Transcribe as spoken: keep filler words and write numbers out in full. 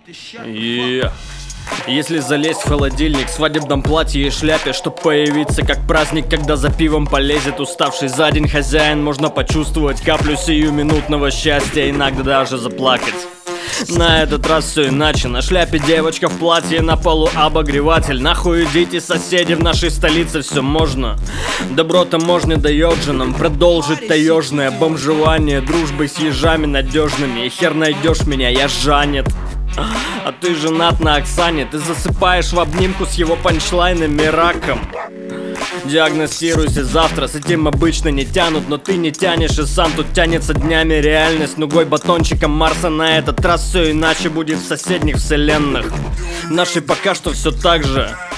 Yeah. Если залезть в холодильник в свадебном платье и шляпе, чтоб появиться как праздник, когда за пивом полезет уставший за день хозяин, можно почувствовать каплю сиюминутного счастья, иногда даже заплакать. На этот раз все иначе. На шляпе девочка в платье, на полу обогреватель. Нахуй идите, соседи, в нашей столице все можно. Добро таможня дает же нам продолжить таежное бомжевание дружбой с ежами надежными. И хер найдешь меня, я жанет. А ты женат на Оксане, ты засыпаешь в обнимку с его панчлайнами раком. Диагностируйся завтра, с этим обычно не тянут, но ты не тянешь и сам, тут тянется днями реальность. Нугой батончиком Марса на этот раз все иначе будет в соседних вселенных. Нашей пока что все так же.